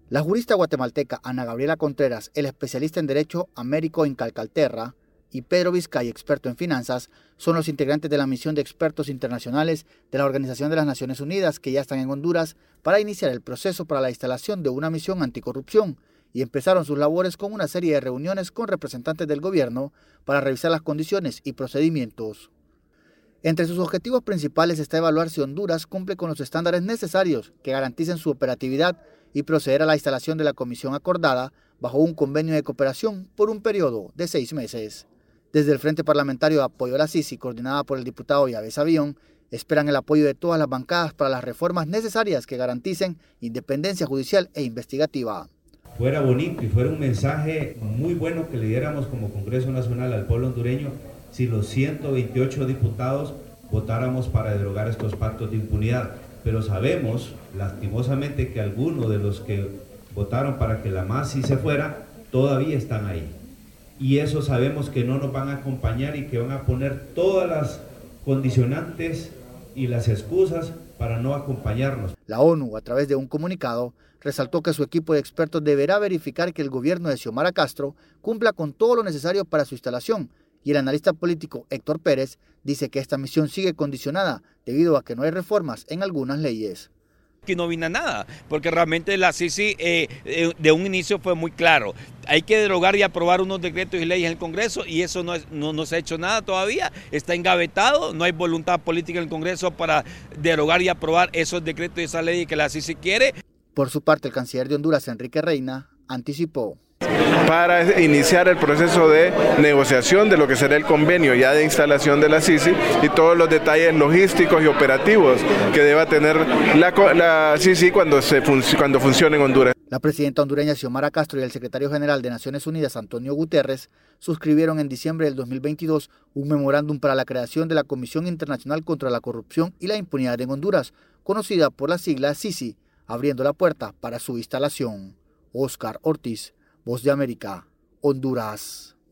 La jurista guatemalteca Ana Gabriela Contreras, el especialista en Derecho Américo Incalcaterra, y Pedro Vizcay, experto en finanzas, son los integrantes de la misión de expertos internacionales de la Organización de las Naciones Unidas que ya están en Honduras para iniciar el proceso para la instalación de una misión anticorrupción y empezaron sus labores con una serie de reuniones con representantes del gobierno para revisar las condiciones y procedimientos. Entre sus objetivos principales está evaluar si Honduras cumple con los estándares necesarios que garanticen su operatividad y proceder a la instalación de la comisión acordada bajo un convenio de cooperación por un periodo de 6 meses. Desde el Frente Parlamentario de Apoyo a la Sisi, coordinada por el diputado Yavés Avión, esperan el apoyo de todas las bancadas para las reformas necesarias que garanticen independencia judicial e investigativa. Fuera bonito y fuera un mensaje muy bueno que le diéramos como Congreso Nacional al pueblo hondureño si los 128 diputados votáramos para derogar estos pactos de impunidad. Pero sabemos, lastimosamente, que algunos de los que votaron para que la MASI se fuera, todavía están ahí. Y eso sabemos que no nos van a acompañar y que van a poner todas las condicionantes y las excusas para no acompañarnos. La ONU, a través de un comunicado, resaltó que su equipo de expertos deberá verificar que el gobierno de Xiomara Castro cumpla con todo lo necesario para su instalación, y el analista político Héctor Pérez dice que esta misión sigue condicionada debido a que no hay reformas en algunas leyes. Que no vino nada, porque realmente la Sisi de un inicio fue muy claro. Hay que derogar y aprobar unos decretos y leyes en el Congreso y eso no se ha hecho nada todavía, está engavetado, no hay voluntad política en el Congreso para derogar y aprobar esos decretos y esas leyes que la Sisi quiere. Por su parte, el canciller de Honduras, Enrique Reina, anticipó para iniciar el proceso de negociación de lo que será el convenio ya de instalación de la Sisi y todos los detalles logísticos y operativos que deba tener la Sisi cuando funcione en Honduras. La presidenta hondureña Xiomara Castro y el secretario general de Naciones Unidas, Antonio Guterres, suscribieron en diciembre del 2022 un memorándum para la creación de la Comisión Internacional contra la Corrupción y la Impunidad en Honduras, conocida por la sigla Sisi, abriendo la puerta para su instalación. Oscar Ortiz, Voz de América, Honduras.